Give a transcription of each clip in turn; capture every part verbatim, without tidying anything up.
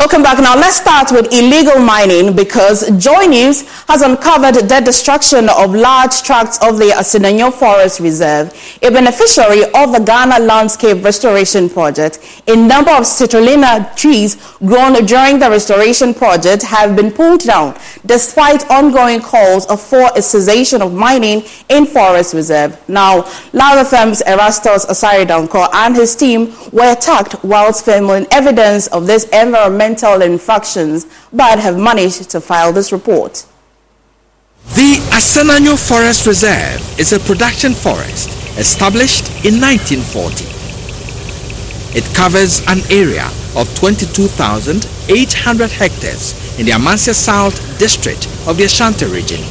Welcome back. Now let's start with illegal mining, because Joy News has uncovered the destruction of large tracts of the Asenanyo Forest Reserve, a beneficiary of the Ghana Landscape Restoration Project. A number of citrulina trees grown during the restoration project have been pulled down, despite ongoing calls for a cessation of mining in Forest Reserve. Now, Live F M's Erastus Asare-Donkor and his team were attacked whilst filming evidence of this environmental infractions, but have managed to file this report. The Asenanyo Forest Reserve is a production forest established in nineteen forty. It covers an area of twenty-two thousand eight hundred hectares in the Amasia South district of the Ashanti region.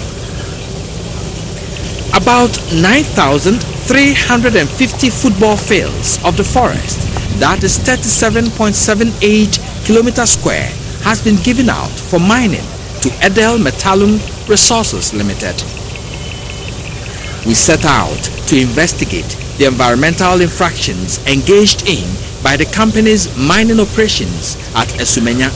About nine thousand three hundred fifty football fields of the forest, that is thirty-seven point seven eight kilometers square, has been given out for mining to Edel Metallum Resources Limited. We set out to investigate the environmental infractions engaged in by the company's mining operations at Esumenya.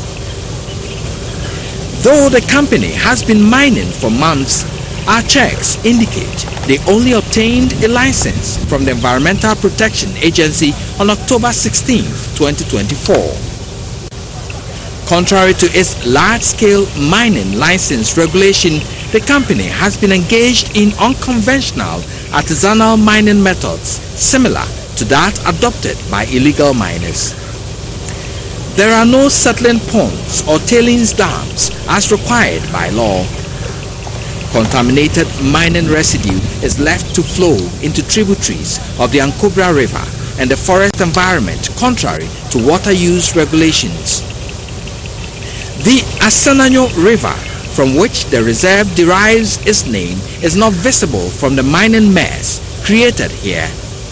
Though the company has been mining for months, our checks indicate they only obtained a license from the Environmental Protection Agency on October sixteenth, twenty twenty-four. Contrary to its large-scale mining license regulation, the company has been engaged in unconventional artisanal mining methods similar to that adopted by illegal miners. There are no settling ponds or tailings dams as required by law. Contaminated mining residue is left to flow into tributaries of the Ankobra River and the forest environment, contrary to water use regulations. The Asenanyo River, from which the reserve derives its name, is not visible from the mining mess created here.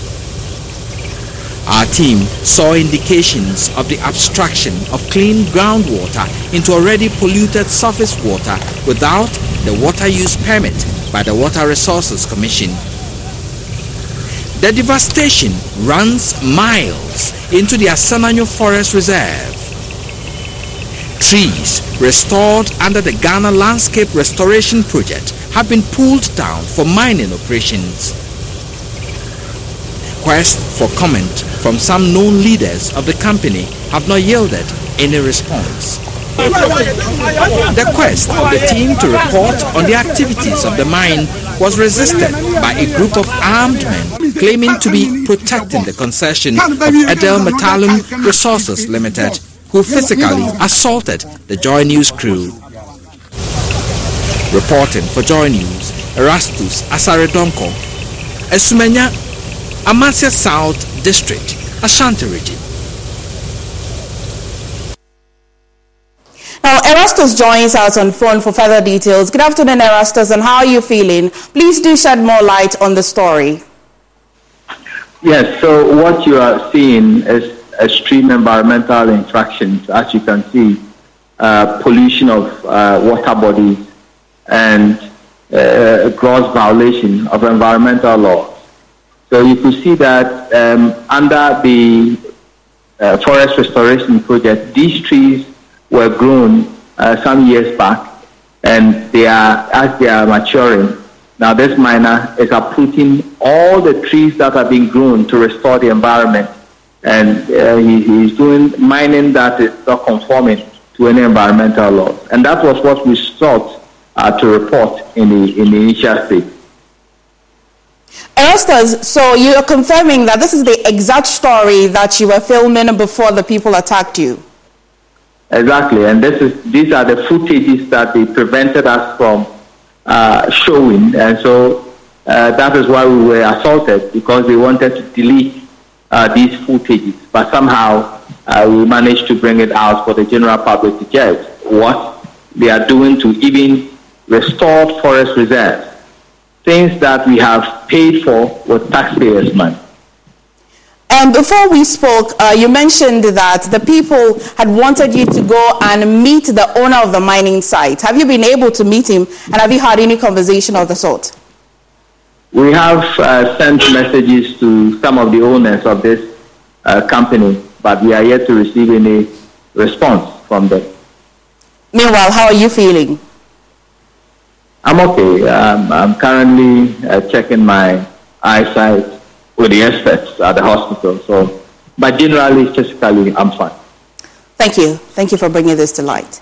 Our team saw indications of the abstraction of clean groundwater into already polluted surface water without the water use permit by the Water Resources Commission. The devastation runs miles into the Asenanyo Forest Reserve. Trees restored under the Ghana Landscape Restoration Project have been pulled down for mining operations. Requests for comment from some known leaders of the company have not yielded any response. The quest of the team to report on the activities of the mine was resisted by a group of armed men claiming to be protecting the concession of Edel Metallum Resources Limited, who physically assaulted the Joy News crew. Reporting for Joy News, Erastus Asare-Donkor, Esumenya, Amasia South District, Ashanti region. Now, Erastus joins us on phone for further details. Good afternoon, Erastus, and how are you feeling? Please do shed more light on the story. Yes, so what you are seeing is extreme environmental infractions, as you can see, uh, pollution of uh, water bodies and uh, gross violation of environmental laws. So you could see that um, under the uh, Forest Restoration Project, these trees were grown uh, some years back, and they are, as they are maturing, now this miner is uprooting all the trees that have been grown to restore the environment, and uh, he, he's doing mining that is not conforming to any environmental laws. And that was what we sought uh, to report in the, in the initial stage. Erastus, so you are confirming that this is the exact story that you were filming before the people attacked you? Exactly, and this is these are the footages that they prevented us from uh, showing, and so uh, that is why we were assaulted, because they wanted to delete uh, these footages, but somehow uh, we managed to bring it out for the general public to judge what they are doing to even restore forest reserves, things that we have paid for with taxpayers' money. And before we spoke, uh, you mentioned that the people had wanted you to go and meet the owner of the mining site. Have you been able to meet him, and have you had any conversation of the sort? We have uh, sent messages to some of the owners of this uh, company, but we are yet to receive any response from there. Meanwhile, how are you feeling? I'm okay. Um, I'm currently uh, checking my eyesight with the experts at the hospital. So, but generally, physically, I'm fine. Thank you. Thank you for bringing this to light.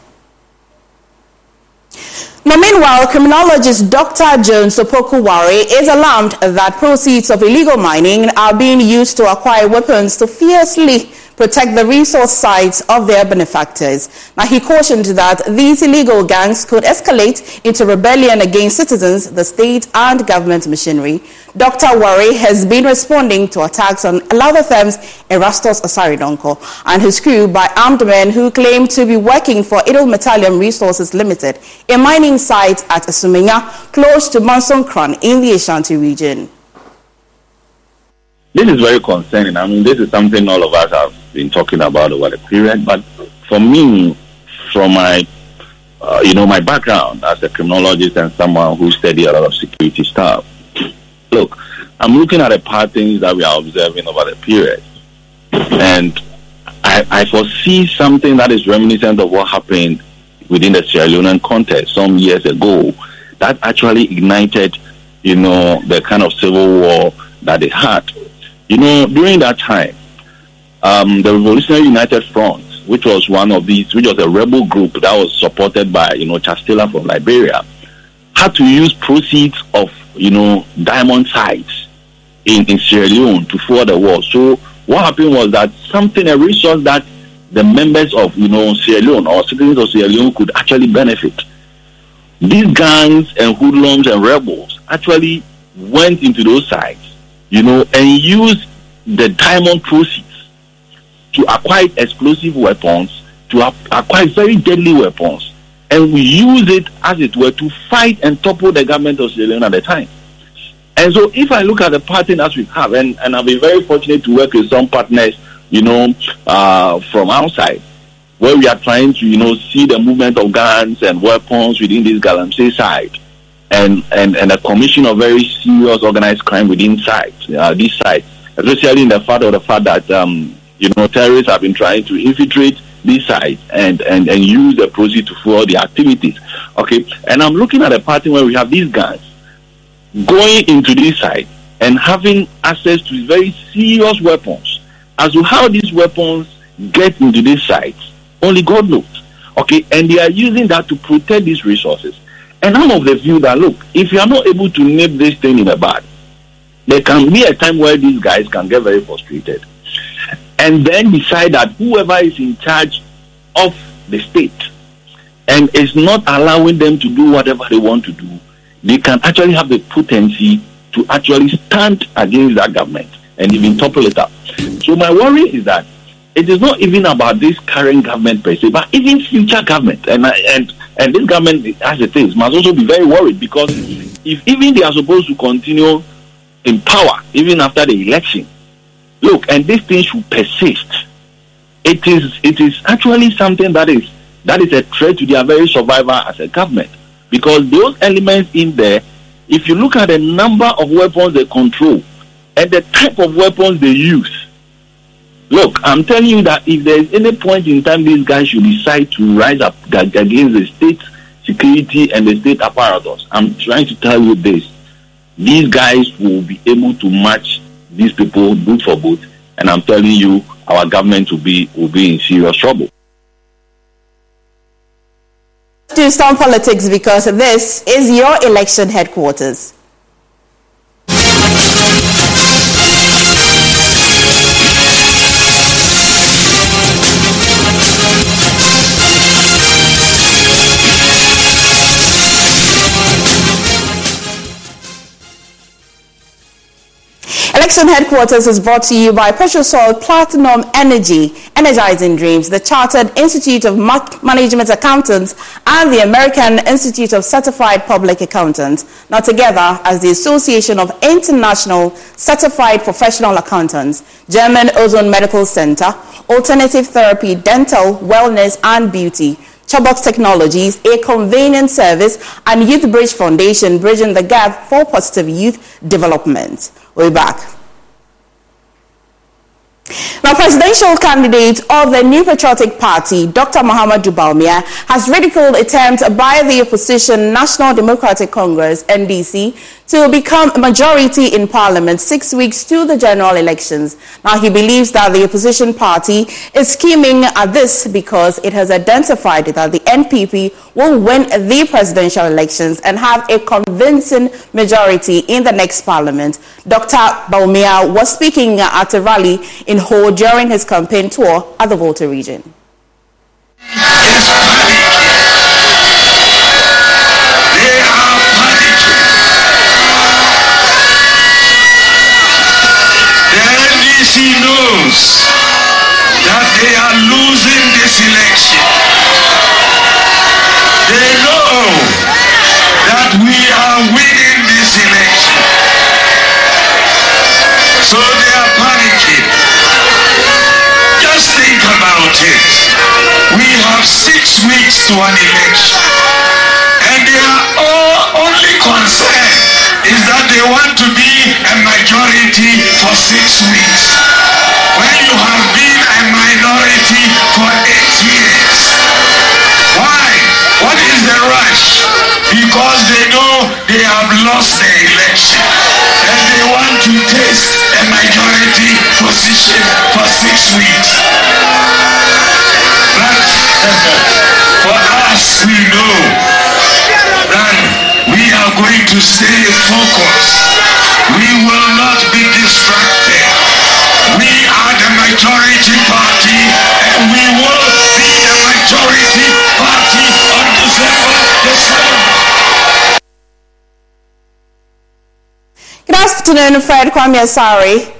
Now, meanwhile, criminologist Doctor Jones Opoku-Ware is alarmed that proceeds of illegal mining are being used to acquire weapons to fiercely protect the resource sites of their benefactors. Now, he cautioned that these illegal gangs could escalate into rebellion against citizens, the state, and government machinery. Doctor Ware has been responding to attacks on Lavatham's Erastus Asaridonko and his crew by armed men who claim to be working for Edelmetallium Resources Limited, a mining site at Asumenya, close to Manson-Kran in the Ashanti region. This is very concerning. I mean, this is something all of us have been talking about over the period. But for me, from my, uh, you know, my background as a criminologist and someone who studied a lot of security stuff, look, I'm looking at the patterns that we are observing over the period, and I, I foresee something that is reminiscent of what happened within the Sierra Leonean context some years ago that actually ignited, you know, the kind of civil war that they had. You know, during that time, um, the Revolutionary United Front, which was one of these, which was a rebel group that was supported by, you know, Charles Taylor from Liberia, had to use proceeds of, you know, diamond sites in, in Sierra Leone to fuel the war. So what happened was that something, a resource that the members of, you know, Sierra Leone or citizens of Sierra Leone could actually benefit. These gangs and hoodlums and rebels actually went into those sites, you know, and use the diamond proceeds to acquire explosive weapons, to acquire very deadly weapons, and we use it, as it were, to fight and topple the government of Sierra Leone at the time. And so if I look at the pattern as we have, and, and I've been very fortunate to work with some partners, you know, uh, from outside, where we are trying to, you know, see the movement of guns and weapons within this Galamsey side, and, and, and a commission of very serious organized crime within sites, uh, this site, especially in the fact of the fact that, um, you know, terrorists have been trying to infiltrate this site and, and, and use the proceeds to fuel the activities. Okay, and I'm looking at a pattern where we have these guys going into this site and having access to very serious weapons. As to how these weapons get into these sites, only God knows. Okay, and they are using that to protect these resources. And I'm of the view that, look, if you are not able to nip this thing in the bud, there can be a time where these guys can get very frustrated and then decide that whoever is in charge of the state and is not allowing them to do whatever they want to do, they can actually have the potency to actually stand against that government and even topple it up. So my worry is that it is not even about this current government per se, but even future government. And and and this government, as it is, must also be very worried, because if even they are supposed to continue in power even after the election, look, and this thing should persist, it is it is actually something that is that is a threat to their very survival as a government. Because those elements in there, if you look at the number of weapons they control and the type of weapons they use, look, I'm telling you that if there is any point in time these guys should decide to rise up against the state security and the state apparatus, I'm trying to tell you this: these guys will be able to match these people boot for boot, and I'm telling you, our government will be will be in serious trouble. To Storm Politics, because this is your election headquarters. Election Headquarters is brought to you by Petrosol Platinum Energy, Energizing Dreams, the Chartered Institute of Management Accountants, and the American Institute of Certified Public Accountants, now together as the Association of International Certified Professional Accountants, German Ozone Medical Center, Alternative Therapy, Dental, Wellness, and Beauty, Chobot Technologies, a convenient service, and Youth Bridge Foundation, bridging the gap for positive youth development. We're back. Now, presidential candidate of the New Patriotic Party, Doctor Mahamudu Bawumia, has ridiculed attempts by the opposition National Democratic Congress, N D C, to become a majority in parliament six weeks to the general elections. Now, he believes that the opposition party is scheming at this because it has identified that the N P P will win the presidential elections and have a convincing majority in the next parliament. Doctor Bawumia was speaking at a rally in Ho during his campaign tour at the Volta region. It's panic. They are panicking. The N D C knows that they are losing this election. They know that we are winning this election. So they are panicking. Just think about it. We have six weeks to an election, and their all only concern is that they want to be a majority for six weeks. When you have been a minority for eight years, why? What is the rush? Because they know they have lost the election, and they want to taste a majority position for six weeks. But for us, we know that we are going to stay focused. We will not be distracted. We are the majority party, and we will be the majority party on December the seventh. Good afternoon, Fred Kwame Asari.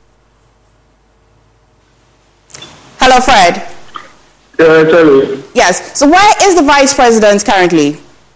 Hello, Fred. Yeah, hello. Yes. So where is the Vice President currently?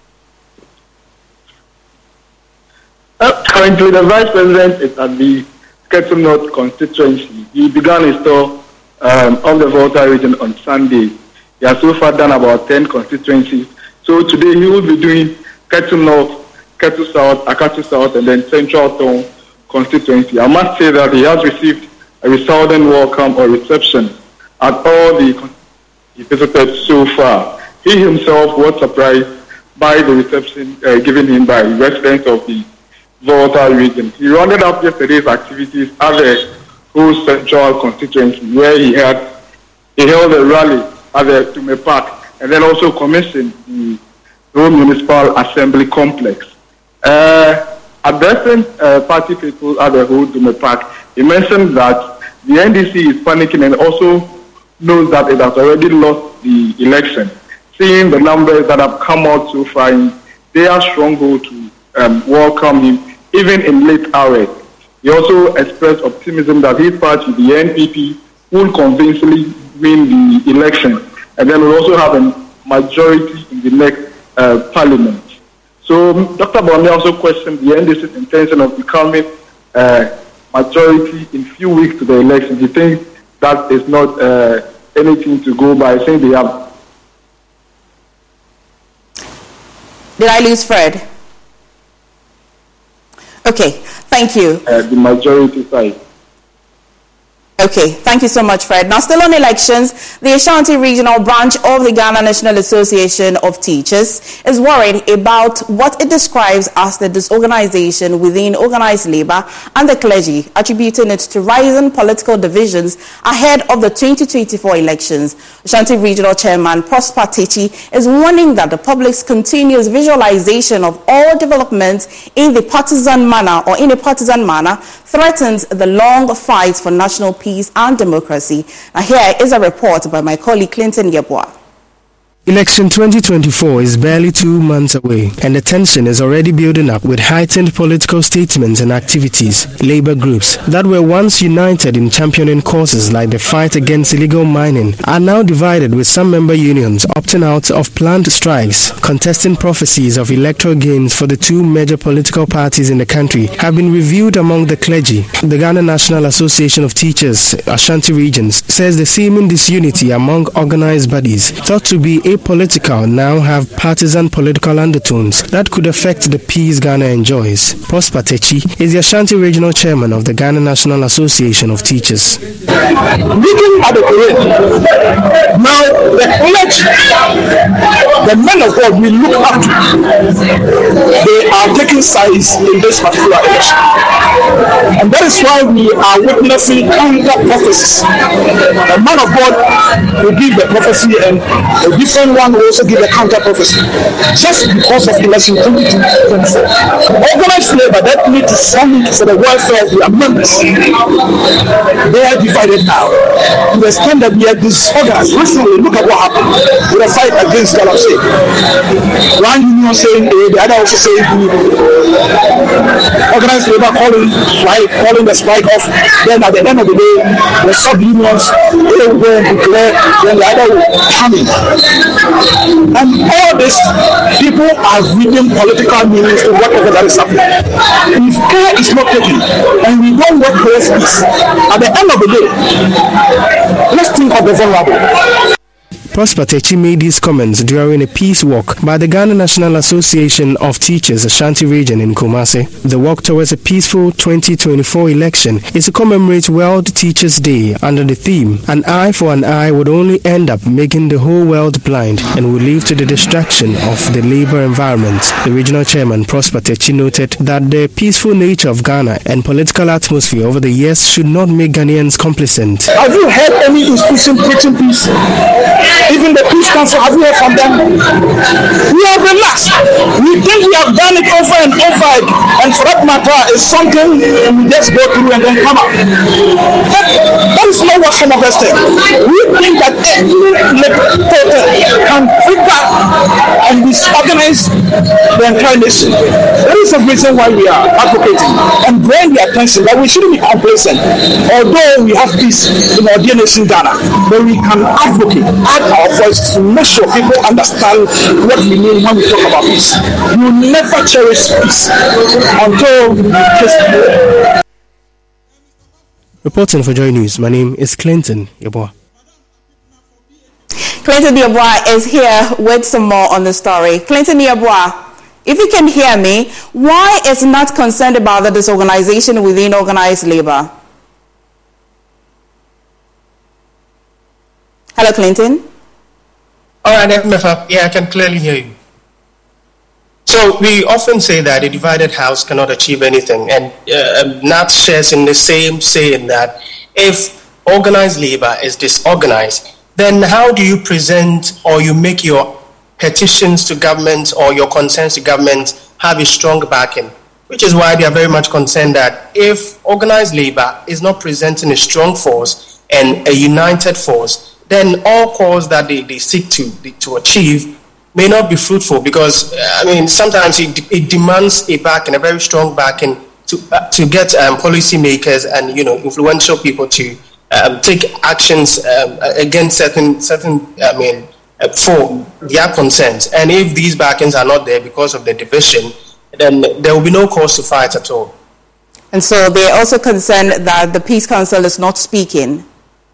Uh, currently, the Vice President is at the Ketu North constituency. He began his tour um, of the Volta region on Sunday. He has so far done about ten constituencies. So today he will be doing Ketu North, Ketu South, Akatu South, and then Central Town constituency. I must say that he has received a resounding welcome or reception at all the he visited so far. He himself was surprised by the reception uh, given him by residents of the Volta region. He rounded up yesterday's activities at the whole central constituency where he had he held a rally at the Tume Park and then also commissioned the whole municipal assembly complex. Uh, addressing uh, party people at the whole Tume Park, he mentioned that the N D C is panicking and also knows that it has already lost the election. Seeing the numbers that have come out so far, they are stronghold to um, welcome him, even in late hours. He also expressed optimism that his party, the N P P, will convincingly win the election, and then will also have a majority in the next uh, parliament. So Doctor Bawumia also questioned the N D C's intention of becoming a uh, majority in few weeks to the election. He thinks that is not uh, anything to go by, saying they have. Did I lose Fred? Okay, thank you. Uh, the majority side. Okay, thank you so much, Fred. Now, still on elections, the Ashanti Regional Branch of the Ghana National Association of Teachers is worried about what it describes as the disorganization within organized labor and the clergy, attributing it to rising political divisions ahead of the twenty twenty-four elections. Ashanti Regional Chairman Prosper Techi is warning that the public's continuous visualization of all developments in the partisan manner or in a partisan manner threatens the long fight for national peace and democracy. Now here is a report by my colleague Clinton Yeboah. Election twenty twenty-four is barely two months away, and the tension is already building up with heightened political statements and activities. Labor groups that were once united in championing causes like the fight against illegal mining are now divided, with some member unions opting out of planned strikes. Contesting prophecies of electoral gains for the two major political parties in the country have been reviewed among the clergy. The Ghana National Association of Teachers, Ashanti Regions, says the seeming disunity among organized bodies thought to be apolitical now have partisan political undertones that could affect the peace Ghana enjoys. Prosper Techi is the Ashanti Regional Chairman of the Ghana National Association of Teachers. Looking at the parade, now the pledge, the men of God we look up to, they are taking sides in this particular election. And that is why we are witnessing counter prophecies. A man of God will give the prophecy and a different one will also give a counter prophecy. Just because of election twenty twenty-four. Organized labor that need to stand for the welfare of their members, they are divided now. To the extent that we are disorganized. Recently, look at what happened with the fight against Galamsey. One union saying A, the other also saying B. Organized labor calling strike, calling the strike off. Then at the end of the day, the sub-unions, they will go and declare, then the other will come in. And all this, people are reading political meanings to whatever that is happening. If care is not taken, and we don't work towards peace, at the end of the day, let's think of the vulnerable. Prosper Techi made these comments during a peace walk by the Ghana National Association of Teachers Ashanti Region in Kumasi. The walk towards a peaceful twenty twenty-four election is to commemorate World Teachers' Day under the theme, "An eye for an eye would only end up making the whole world blind and would lead to the destruction of the labor environment." The regional chairman Prosper Techi noted that the peaceful nature of Ghana and political atmosphere over the years should not make Ghanaians complacent. Have you heard any institution preaching peace? Even the Peace Council, have you heard from them? We have relaxed. We think we have done it over and over, and for that matter, it's something we just go through and then come out. That, that is not what some of us think. We think that every little can trigger and disorganize the entire nation. That is the reason why we are advocating and drawing the attention that we shouldn't be complacent. Although we have peace in our dear nation Ghana, but we can advocate, add our voice to make sure people understand what we mean when we talk about peace. You never cherish peace until you taste. Reporting for Joy News, my name is Clinton Yeboah. Clinton Yeboah is here with some more on the story. Clinton Yeboah, if you can hear me, why is not concerned about the disorganization within organized labor? Hello, Clinton. All right, M F F. Yeah, I can clearly hear you. So we often say that a divided house cannot achieve anything, and uh, N A T shares in the same saying that if organized labor is disorganized, then how do you present or you make your petitions to government or your concerns to government have a strong backing? Which is why they are very much concerned that if organized labor is not presenting a strong force and a united force, then all calls that they, they seek to to achieve may not be fruitful, because I mean sometimes it, it demands a backing, a very strong backing to uh, to get um, policymakers and you know influential people to um, take actions um, against certain certain I mean uh, for their concerns. And if these backings are not there because of the division, then there will be no cause to fight at all. And so they are also concerned that the Peace Council is not speaking.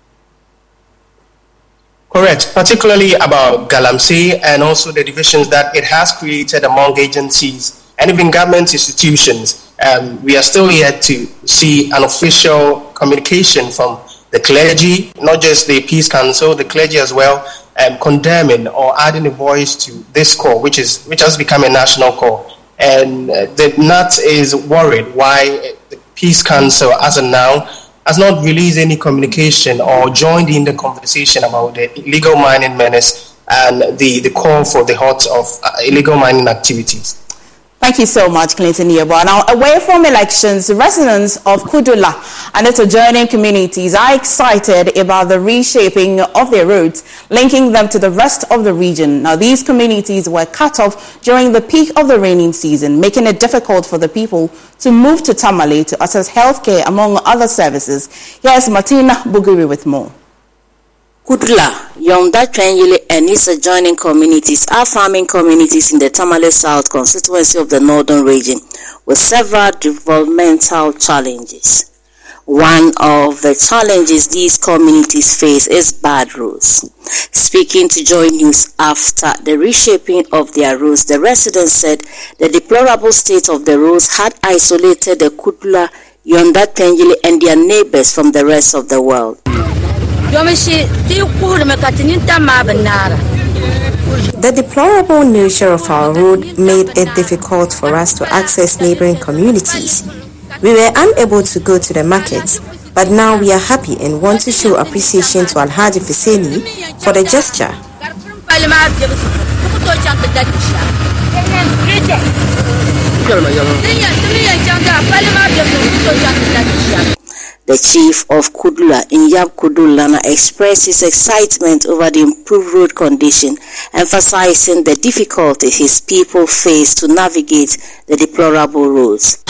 Correct, particularly about Galamsey and also the divisions that it has created among agencies and even government institutions. Um, we are still yet to see an official communication from the clergy, not just the Peace Council, the clergy as well, um, condemning or adding a voice to this call, which is which has become a national call. And uh, the N A T is worried why the Peace Council, as of now, has not released any communication or joined in the conversation about the illegal mining menace and the, the call for the halt of uh, illegal mining activities. Thank you so much, Clinton Yeboah. Now, away from elections, residents of Kudula and its adjoining communities are excited about the reshaping of their roads, linking them to the rest of the region. Now, these communities were cut off during the peak of the raining season, making it difficult for the people to move to Tamale to access healthcare, among other services. Here's Martina Buguri with more. Kudula, Yonda Twenyele and its adjoining communities are farming communities in the Tamale South constituency of the northern region with several developmental challenges. One of the challenges these communities face is bad roads. Speaking to Joy News after the reshaping of their roads, the residents said the deplorable state of the roads had isolated the Kudula, Yonda Tengili and their neighbors from the rest of the world. The deplorable nature of our road made it difficult for us to access neighboring communities. We were unable to go to the markets, but now we are happy and want to show appreciation to Alhaji Fuseni for the gesture. The chief of Kudula, Inyab Kudulana, expressed his excitement over the improved road condition, emphasizing the difficulties his people face to navigate the deplorable roads.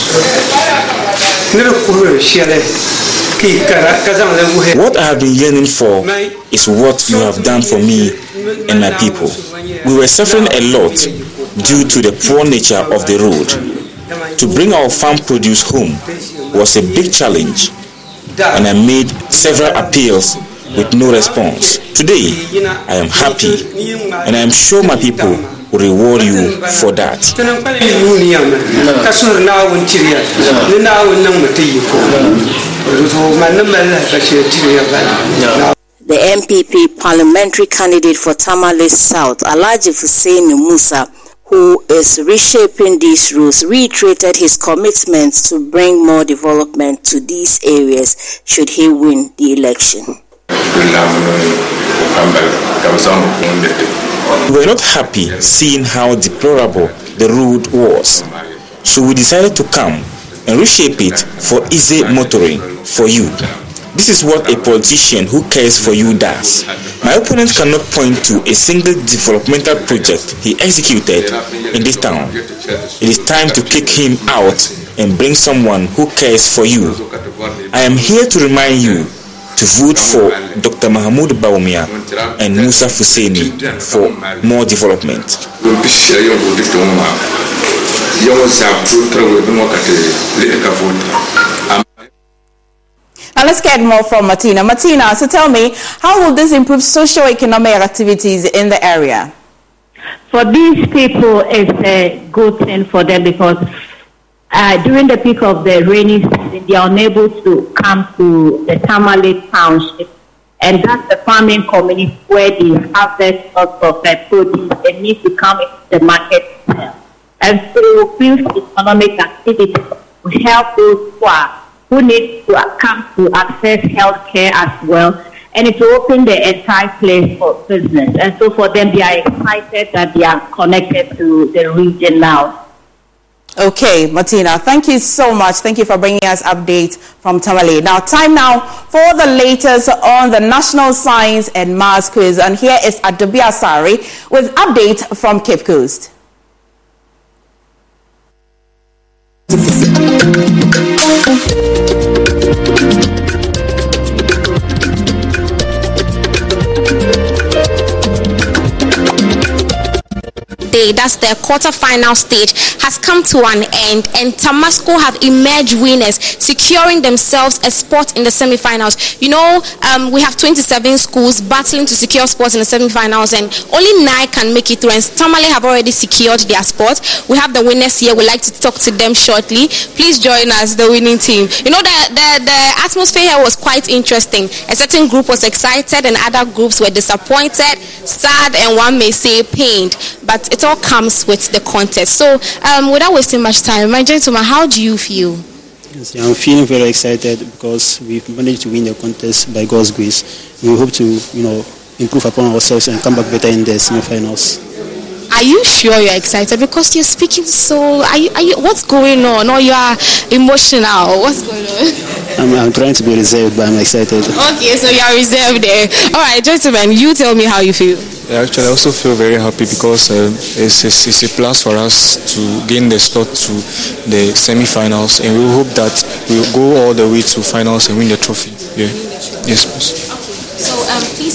What I have been yearning for is what you have done for me and my people. We were suffering a lot due to the poor nature of the road. To bring our farm produce home was a big challenge, and I made several appeals with no response. Today, I am happy, and I am sure my people will reward you for that. The M P P parliamentary candidate for Tamale South, Alhaji Fuseni Musa, who is reshaping these roads, reiterated his commitment to bring more development to these areas should he win the election. We were not happy seeing how deplorable the road was, so we decided to come and reshape it for easy motoring for you. This is what a politician who cares for you does. My opponent cannot point to a single developmental project he executed in this town. It is time to kick him out and bring someone who cares for you. I am here to remind you to vote for Doctor Mahmoud Bawumia and Musa Fuseni for more development. Now let's get more from Martina. Martina, so tell me, how will this improve socio-economic activities in the area? For these people, it's a good thing for them because uh, during the peak of the rainy season, they are unable to come to the Tamale Township, and that's the farming community where they harvest lots of uh, produce and need to come into the market to sell. And so, boost economic activity will help those who are who need to come to access health care as well, and it will open the entire place for business. And so for them, they are excited that they are connected to the region now. Okay, Martina, thank you so much. Thank you for bringing us updates from Tamale. Now, time now for the latest on the National Science and Maths Quiz. And here is Adobe Asari with update from Cape Coast. Day, that's the quarter-final stage, has come to an end, and Tamasco have emerged winners, securing themselves a spot in the semi-finals. You know, um, we have twenty-seven schools battling to secure spots in the semi-finals, and only nine can make it through, and Tamale have already secured their spot. We have the winners here. We'd like to talk to them shortly. Please join us, the winning team. You know, the, the, the atmosphere here was quite interesting. A certain group was excited, and other groups were disappointed, sad, and one may say pained. But it all comes with the contest. So, um, without wasting much time, my gentleman, how do you feel? Yes, I'm feeling very excited because we've managed to win the contest by God's grace. We hope to, you know, improve upon ourselves and come back better in the semi-finals. Are you sure you're excited? Because you're speaking so. Are you? Are you? What's going on? Or you are emotional? What's going on? I'm, I'm trying to be reserved, but I'm excited. Okay, so you are reserved there. All right, gentlemen, you tell me how you feel. Yeah, actually, I also feel very happy because uh, it's, it's, it's a plus for us to gain the slot to the semi-finals, and we hope that we'll go all the way to finals and win the trophy. Yeah, yes, please. So um, please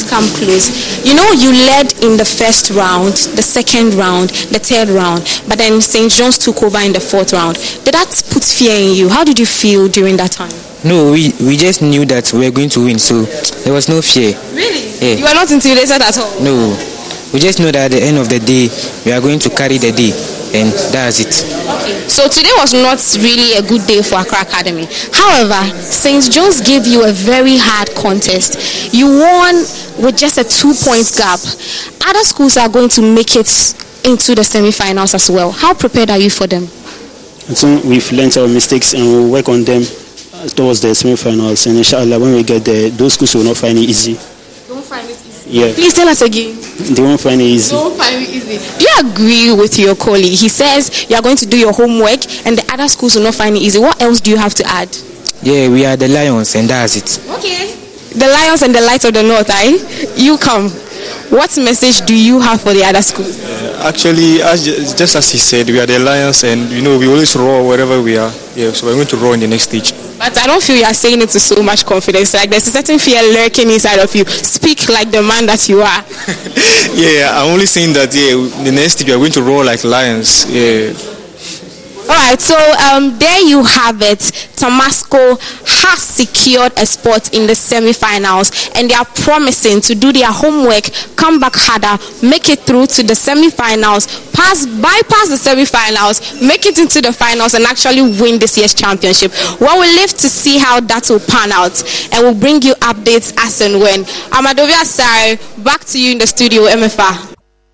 to come close. You know, you led in the first round, the second round, the third round, but then Saint John's took over in the fourth round. Did that put fear in you? How did you feel during that time? No, we, we just knew that we were going to win, so there was no fear. Really? Yeah. You were not intimidated at all? No. We just know that at the end of the day, we are going to carry the day, and that's it. Okay. So today was not really a good day for Accra Academy. However, Saint John's gave you a very hard contest. You won with just a two-point gap. Other schools are going to make it into the semi-finals as well. How prepared are you for them? I think we've learned our mistakes and we'll work on them towards the semi-finals. And inshallah, when we get there, those schools will not find it easy. Don't find it easy? Yeah. Please tell us again. They won't find it easy. Don't find it easy. Do you agree with your colleague? He says you are going to do your homework and the other schools will not find it easy. What else do you have to add? Yeah, we are the Lions and that's it. Okay. The Lions and the Light of the North, eh? You come. What message do you have for the other schools? Uh, actually, as, just as he said, we are the Lions and, you know, we always roar wherever we are. Yeah, so we're going to roar in the next stage. But I don't feel you are saying it with so much confidence. Like there's a certain fear lurking inside of you. Speak like the man that you are. Yeah, I'm only saying that, yeah, the next stage we are going to roar like lions. Yeah. All right, so um, there you have it. Tamasco has secured a spot in the semi-finals and they are promising to do their homework, come back harder, make it through to the semi-finals, pass, bypass the semi-finals, make it into the finals and actually win this year's championship. Well, we'll live to see how that will pan out and we'll bring you updates as and when. Amadovia Sari, back to you in the studio, M F R.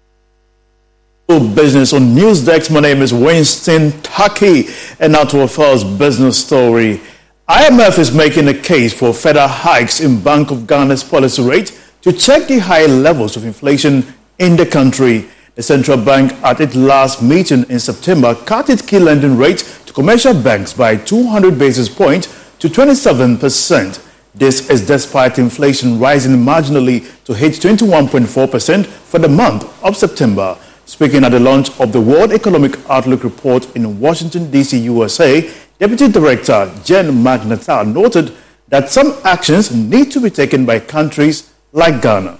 Business on Newsdesk. My name is Winston Taki, and now to our first business story. I M F is making a case for further hikes in Bank of Ghana's policy rate to check the high levels of inflation in the country. The central bank at its last meeting in September cut its key lending rate to commercial banks by two hundred basis points to twenty-seven percent. This is despite inflation rising marginally to hit twenty-one point four percent for the month of September. Speaking at the launch of the World Economic Outlook report in Washington, D C, U S A, Deputy Director Jen Magnetar noted that some actions need to be taken by countries like Ghana.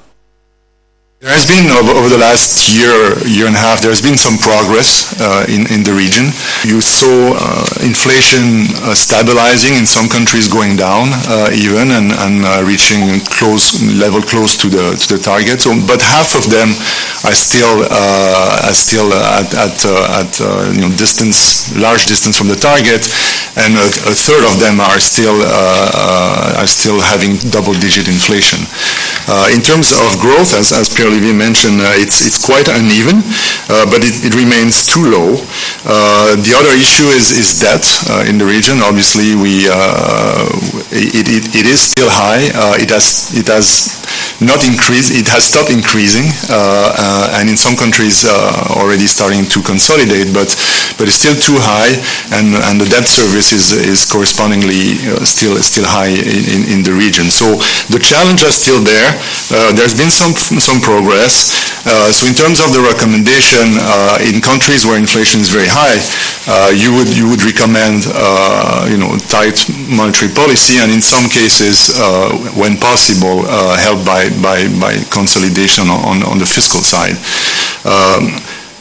There has been, over, over the last year, year and a half, there has been some progress uh, in, in the region. You saw uh, inflation uh, stabilizing, in some countries going down uh, even, and, and uh, reaching close level close to the to the target. So, but half of them are still uh, are still at at, uh, at uh, you know distance, large distance from the target, and a, a third of them are still uh, uh, are still having double-digit inflation. Uh, in terms of growth, as as Pierre Olivier mentioned, uh, it's it's quite uneven, uh, but it, it remains too low. Uh, the other issue is is debt uh, in the region. Obviously, we uh, it, it it is still high. Uh, it has it has not increased. It has stopped increasing, uh, uh, and in some countries uh, already starting to consolidate. But but it's still too high, and and the debt service is is correspondingly uh, still still high in, in, in the region. So the challenges are still there. Uh, there's been some some progress. Uh, so in terms of the recommendation, uh, in countries where inflation is very high, uh, you would you would recommend uh, you know tight monetary policy, and in some cases, uh, when possible, uh, help by by by consolidation on on the fiscal side. Um,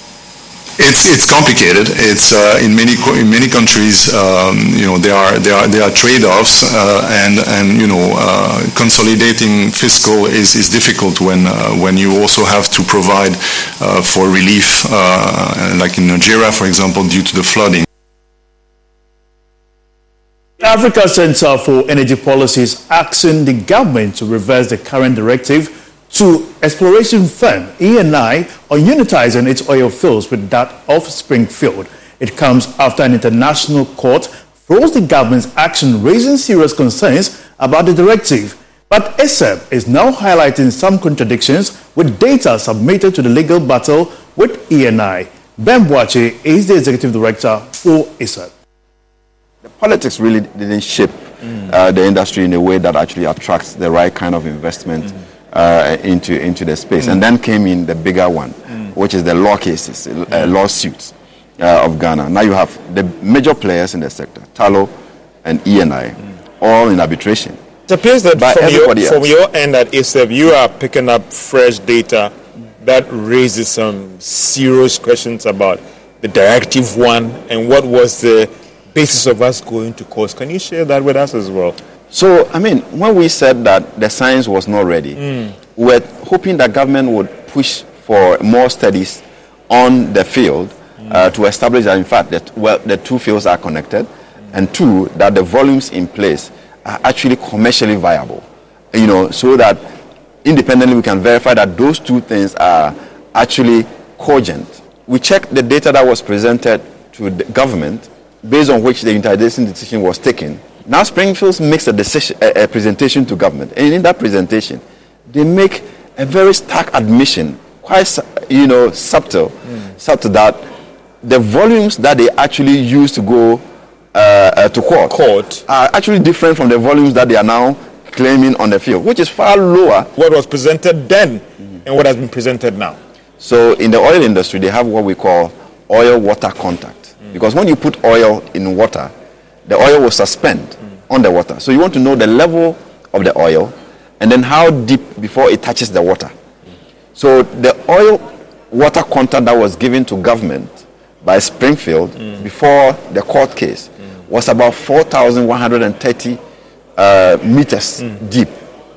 It's it's complicated. It's uh, in many in many countries, um, you know, there are there are there are trade-offs, uh, and and you know, uh, consolidating fiscal is, is difficult when uh, when you also have to provide uh, for relief, uh, like in Nigeria, for example, due to the flooding. Africa Center for Energy Policy is asking the government to reverse the current directive to exploration firm E and I on unitizing its oil fields with that of Springfield. It comes after an international court froze the government's action, raising serious concerns about the directive. But I S E B is now highlighting some contradictions with data submitted to the legal battle with E and I. Ben Boache is the executive director for I S E B. The politics really didn't shape mm. uh, the industry in a way that actually attracts the right kind of investment mm. Uh, into into the space, mm. and then came in the bigger one, mm. which is the law cases, uh, mm. lawsuits uh, of Ghana. Now you have the major players in the sector, Tullow and E and I, mm. all in arbitration. It appears that by from everybody your, else. from your end at A S E P, you are picking up fresh data that raises some serious questions about the Directive One and what was the basis of us going to course. Can you share that with us as well? So, I mean, when we said that the science was not ready, Mm. we were hoping that government would push for more studies on the field uh, to establish that, in fact, that well, the two fields are connected, and two, that the volumes in place are actually commercially viable. You know, so that independently we can verify that those two things are actually cogent. We checked the data that was presented to the government, based on which the unitization decision was taken. Now Springfields makes a, decision, a, a presentation to government, and in that presentation, they make a very stark admission, quite you know subtle, mm. subtle that the volumes that they actually use to go uh, uh, to court, court are actually different from the volumes that they are now claiming on the field, which is far lower. What was presented then mm. and what has been presented now. So in the oil industry, they have what we call oil-water contact. Mm. Because when you put oil in water, the oil will suspend mm. on the water. So you want to know the level of the oil and then how deep before it touches the water. Mm. So the oil-water contact that was given to government by Springfield mm. before the court case mm. was about four thousand one hundred thirty uh, meters mm. deep.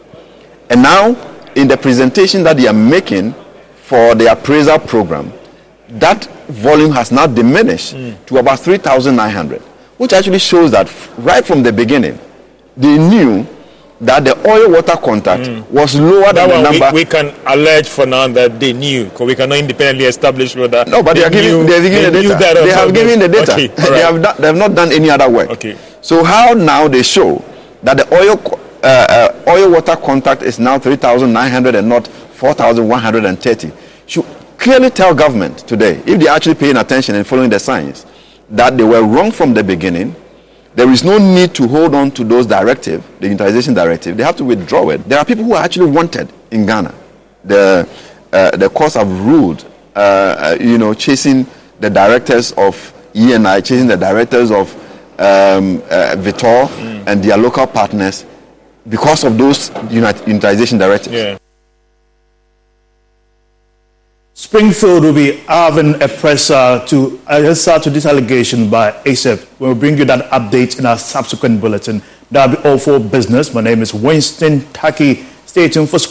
And now, in the presentation that they are making for the appraisal program, that volume has now diminished mm. to about three thousand nine hundred, which actually shows that f- right from the beginning, they knew that the oil-water contact mm. was lower that than the one number. We, we can allege for now that they knew, because we cannot independently establish whether. No, but they, they are giving, knew, they are giving they the data. They have given the data. Okay, they, right. have done, they have not done any other work. Okay. So how now they show that the oil uh, uh, oil-water contact is now three thousand nine hundred and not four thousand one hundred thirty? Should clearly tell government today, if they are actually paying attention and following the science, that they were wrong from the beginning. There is no need to hold on to those directives, the unitization directive. They have to withdraw it. There are people who are actually wanted in Ghana. The uh, the courts have ruled, uh, uh, you know, chasing the directors of E N I, chasing the directors of um, uh, Vitor mm. and their local partners because of those unit- unitization directives. Yeah. Springfield will be having a presser to answer to this allegation by A S E P. We'll bring you that update in our subsequent bulletin. That'll be all for business. My name is Winston Taki. Stay tuned for